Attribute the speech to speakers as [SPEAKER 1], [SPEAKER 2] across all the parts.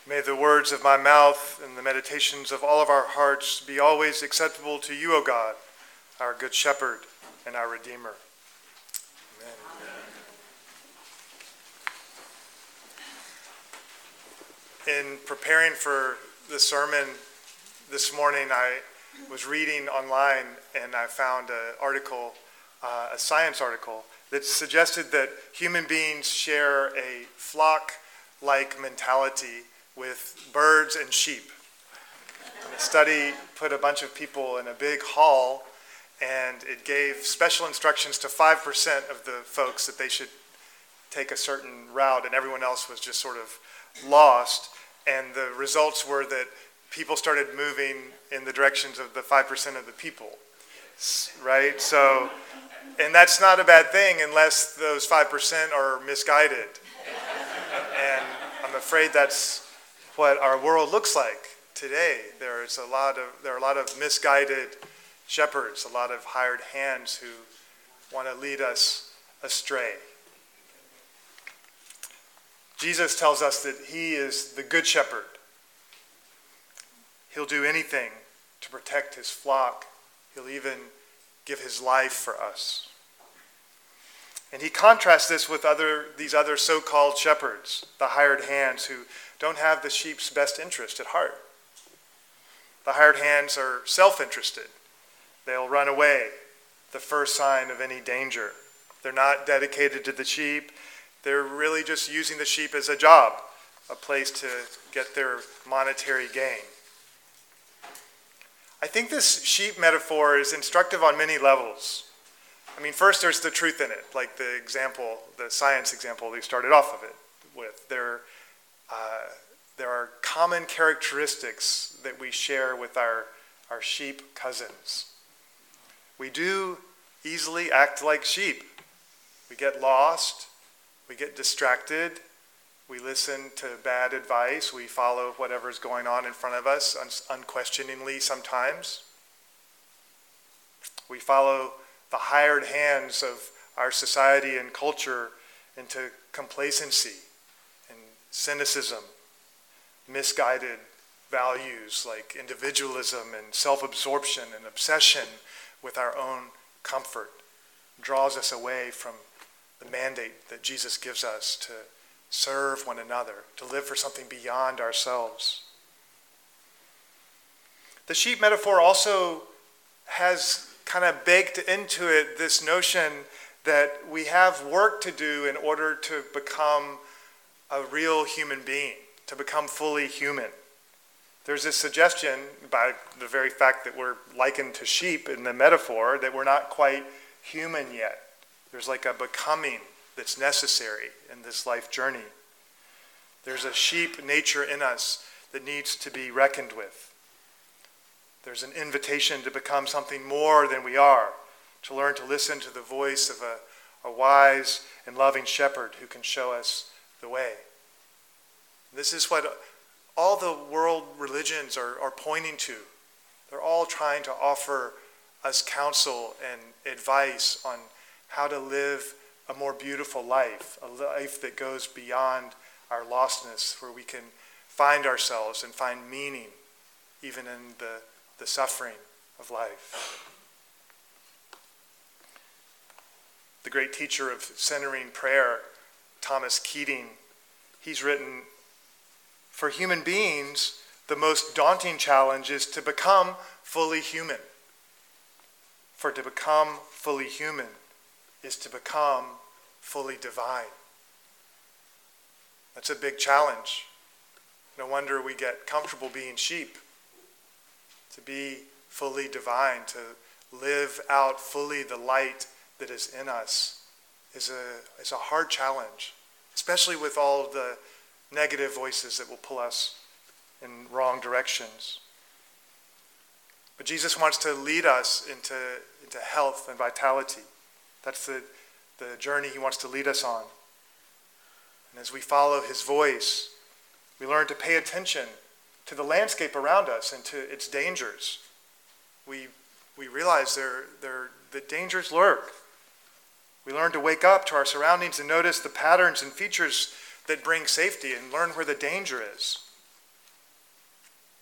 [SPEAKER 1] May the words of my mouth and the meditations of all of our hearts be always acceptable to you, O God, our good shepherd and our Redeemer. Amen. In preparing for the sermon this morning, I was reading online and I found an article, a science article, that suggested that human beings share a flock-like mentality with birds and sheep. And the study put a bunch of people in a big hall, and it gave special instructions to 5% of the folks that they should take a certain route, and everyone else was just sort of lost. And the results were that people started moving in the directions of the 5% of the people, right? So, and that's not a bad thing unless those 5% are misguided. And I'm afraid that's what our world looks like today. There are a lot of misguided shepherds, a lot of hired hands who want to lead us astray. Jesus tells us that he is the good shepherd. He'll do anything to protect his flock. He'll even give his life for us. And he contrasts this with these other so-called shepherds, the hired hands who don't have the sheep's best interest at heart. The hired hands are self-interested. They'll run away the first sign of any danger. They're not dedicated to the sheep. They're really just using the sheep as a job, a place to get their monetary gain. I think this sheep metaphor is instructive on many levels. I mean, first there's the truth in it, like the example, the science example we started off of it with. There are common characteristics that we share with our sheep cousins. We do easily act like sheep. We get lost, we get distracted, we listen to bad advice, we follow whatever's going on in front of us unquestioningly sometimes. We follow the hired hands of our society and culture into complacency and cynicism, misguided values like individualism and self-absorption and obsession with our own comfort draws us away from the mandate that Jesus gives us to serve one another, to live for something beyond ourselves. The sheep metaphor also has kind of baked into it this notion that we have work to do in order to become a real human being, to become fully human. There's this suggestion, by the very fact that we're likened to sheep in the metaphor, that we're not quite human yet. There's like a becoming that's necessary in this life journey. There's a sheep nature in us that needs to be reckoned with. There's an invitation to become something more than we are, to learn to listen to the voice of a wise and loving shepherd who can show us the way. This is what all the world religions are pointing to. They're all trying to offer us counsel and advice on how to live a more beautiful life, a life that goes beyond our lostness, where we can find ourselves and find meaning even in the suffering of life. The great teacher of centering prayer, Thomas Keating, he's written, "For human beings, the most daunting challenge is to become fully human. For to become fully human is to become fully divine." That's a big challenge. No wonder we get comfortable being sheep. To be fully divine, to live out fully the light that is in us is a hard challenge, especially with all of the negative voices that will pull us in wrong directions. But Jesus wants to lead us into health and vitality. That's the journey he wants to lead us on. And as we follow his voice, we learn to pay attention to the landscape around us and to its dangers. We realize the dangers lurk. We learn to wake up to our surroundings and notice the patterns and features that bring safety and learn where the danger is.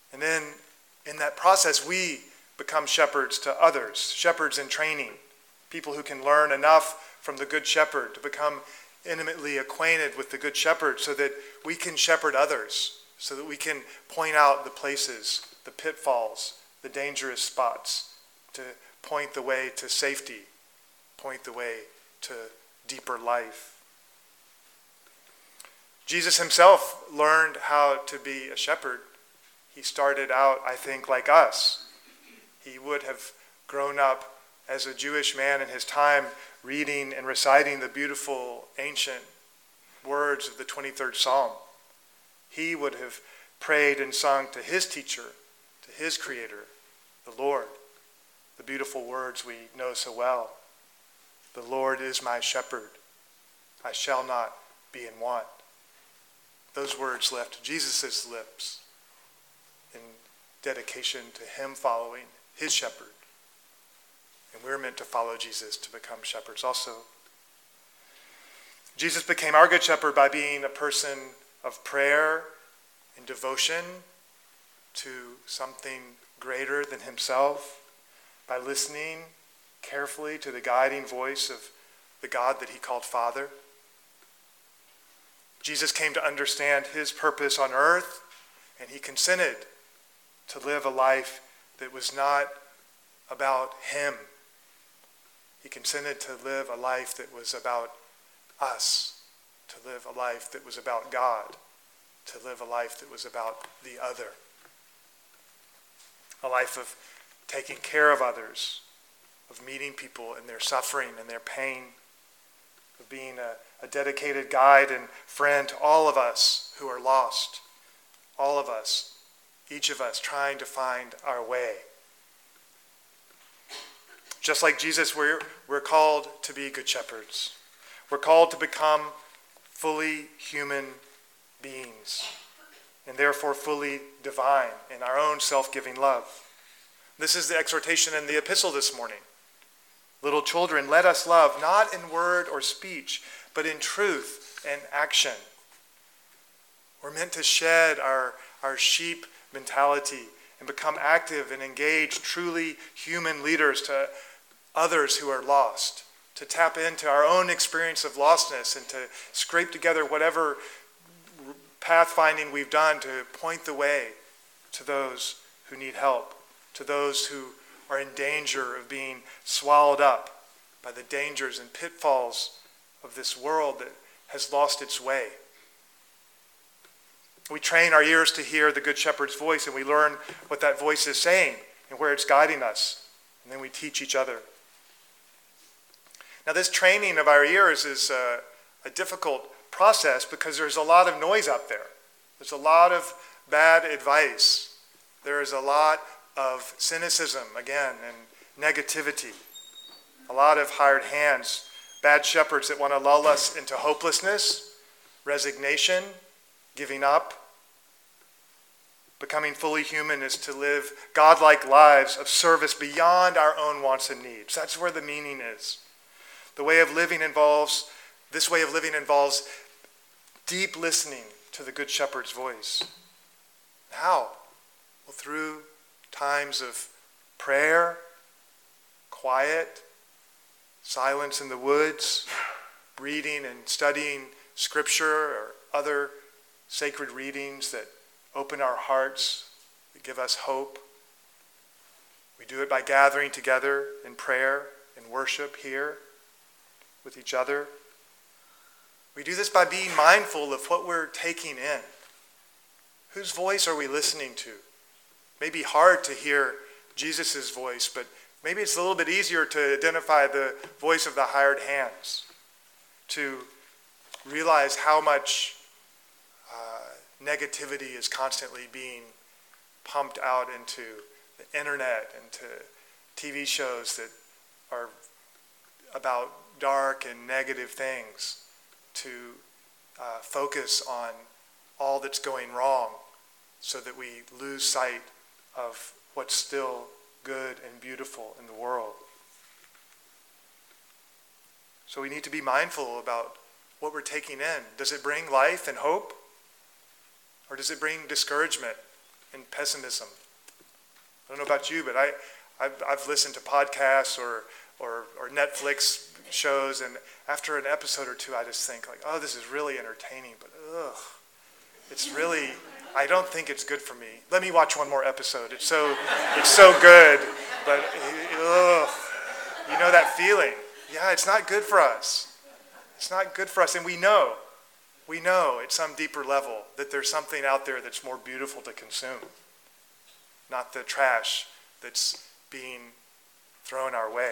[SPEAKER 1] And then in that process, we become shepherds to others, shepherds in training, people who can learn enough from the Good Shepherd to become intimately acquainted with the Good Shepherd so that we can shepherd others, so that we can point out the places, the pitfalls, the dangerous spots, to point the way to safety, point the way to deeper life. Jesus himself learned how to be a shepherd. He started out, I think, like us. He would have grown up as a Jewish man in his time, reading and reciting the beautiful ancient words of the 23rd Psalm. He would have prayed and sung to his teacher, to his creator, the Lord, the beautiful words we know so well. The Lord is my shepherd. I shall not be in want. Those words left Jesus' lips in dedication to him following his shepherd. And we're meant to follow Jesus to become shepherds also. Jesus became our good shepherd by being a person of prayer and devotion to something greater than himself, by listening carefully to the guiding voice of the God that he called Father. Jesus came to understand his purpose on earth, and he consented to live a life that was not about him. He consented to live a life that was about us, to live a life that was about God, to live a life that was about the other. A life of taking care of others, of meeting people in their suffering and their pain, of being a dedicated guide and friend to all of us who are lost, all of us, each of us trying to find our way. Just like Jesus, we're called to be good shepherds. We're called to become fully human beings, and therefore fully divine in our own self-giving love. This is the exhortation in the epistle this morning. Little children, let us love, not in word or speech, but in truth and action. We're meant to shed our sheep mentality and become active and engaged, truly human leaders to others who are lost, to tap into our own experience of lostness and to scrape together whatever pathfinding we've done to point the way to those who need help, to those who are in danger of being swallowed up by the dangers and pitfalls of this world that has lost its way. We train our ears to hear the Good Shepherd's voice, and we learn what that voice is saying and where it's guiding us. And then we teach each other. Now, this training of our ears is a difficult process because there's a lot of noise out there. There's a lot of bad advice. There is a lot of cynicism, again, and negativity. A lot of hired hands, bad shepherds that want to lull us into hopelessness, resignation, giving up. Becoming fully human is to live godlike lives of service beyond our own wants and needs. That's where the meaning is. This way of living involves deep listening to the Good Shepherd's voice. How? Well, through times of prayer, quiet, silence in the woods, reading and studying scripture or other sacred readings that open our hearts, that give us hope. We do it by gathering together in prayer and worship here with each other. We do this by being mindful of what we're taking in. Whose voice are we listening to? It may be hard to hear Jesus' voice, but maybe it's a little bit easier to identify the voice of the hired hands, to realize how much negativity is constantly being pumped out into the internet and to TV shows that are about dark and negative things, to focus on all that's going wrong so that we lose sight of what's still good and beautiful in the world. So we need to be mindful about what we're taking in. Does it bring life and hope? Or does it bring discouragement and pessimism. I don't know about you, but I've listened to podcasts or Netflix shows, and after an episode or two, I just think like, oh, this is really entertaining, but it's really, I don't think it's good for me. Let me watch one more episode. It's so good, but you know that feeling. Yeah, it's not good for us. It's not good for us, and we know at some deeper level that there's something out there that's more beautiful to consume, not the trash that's being thrown our way.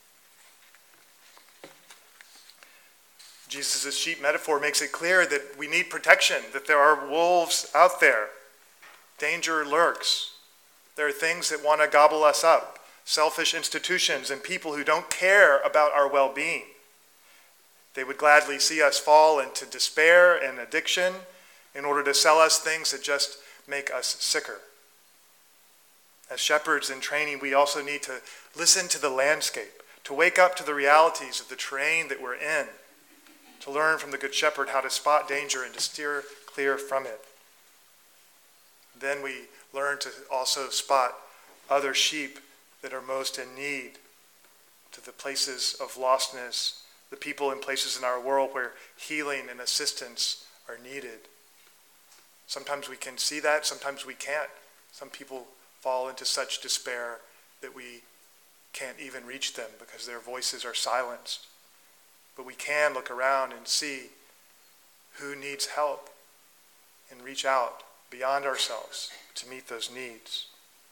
[SPEAKER 1] Jesus' sheep metaphor makes it clear that we need protection, that there are wolves out there. Danger lurks. There are things that want to gobble us up, selfish institutions and people who don't care about our well-being. They would gladly see us fall into despair and addiction in order to sell us things that just make us sicker. As shepherds in training, we also need to listen to the landscape, to wake up to the realities of the terrain that we're in, to learn from the Good Shepherd how to spot danger and to steer clear from it. Then we learn to also spot other sheep that are most in need, to the places of lostness, the people and places in our world where healing and assistance are needed. Sometimes we can see that, sometimes we can't. Some people fall into such despair that we can't even reach them because their voices are silenced. But we can look around and see who needs help and reach out beyond ourselves to meet those needs.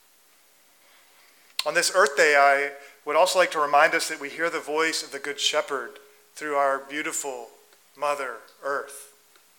[SPEAKER 1] On this Earth Day, I would also like to remind us that we hear the voice of the Good Shepherd through our beautiful Mother Earth.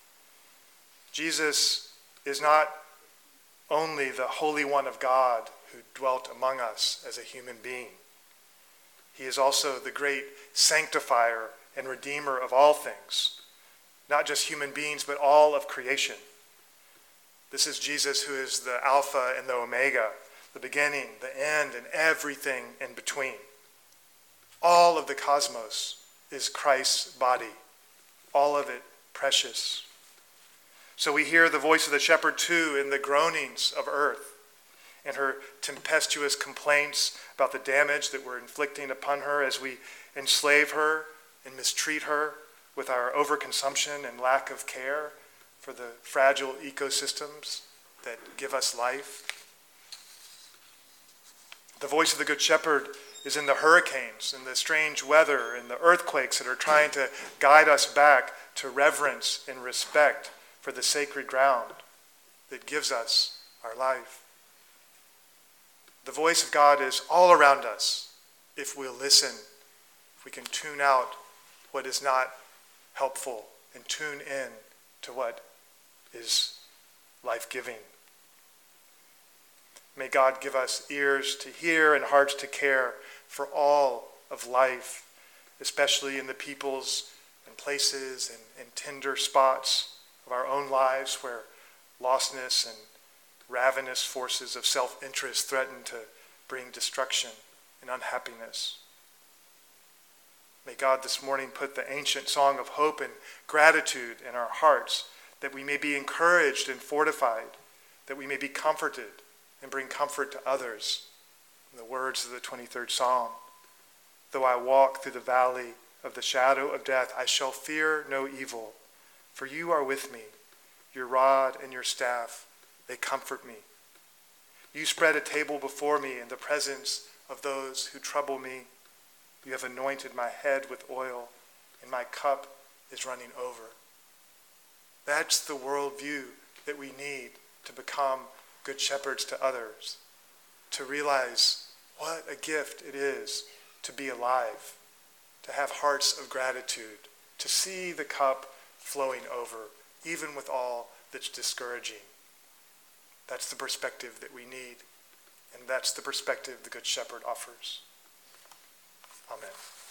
[SPEAKER 1] Jesus is not only the Holy One of God who dwelt among us as a human being. He is also the great sanctifier and redeemer of all things, not just human beings, but all of creation. This is Jesus who is the Alpha and the Omega, the beginning, the end, and everything in between. All of the cosmos is Christ's body, all of it precious. So we hear the voice of the shepherd too in the groanings of earth, in her tempestuous complaints about the damage that we're inflicting upon her as we enslave her and mistreat her with our overconsumption and lack of care for the fragile ecosystems that give us life. The voice of the Good Shepherd is in the hurricanes, in the strange weather, in the earthquakes that are trying to guide us back to reverence and respect for the sacred ground that gives us our life. The voice of God is all around us if we'll listen, if we can tune out what is not helpful and tune in to what is life-giving. May God give us ears to hear and hearts to care for all of life, especially in the peoples and places and tender spots of our own lives where lostness and ravenous forces of self-interest threaten to bring destruction and unhappiness. May God this morning put the ancient song of hope and gratitude in our hearts, that we may be encouraged and fortified, that we may be comforted and bring comfort to others. In the words of the 23rd Psalm, though I walk through the valley of the shadow of death, I shall fear no evil, for you are with me. Your rod and your staff, they comfort me. You spread a table before me in the presence of those who trouble me. You have anointed my head with oil, and my cup is running over. That's the worldview that we need to become good shepherds to others, to realize what a gift it is to be alive, to have hearts of gratitude, to see the cup flowing over, even with all that's discouraging. That's the perspective that we need, and that's the perspective the Good Shepherd offers. Amen.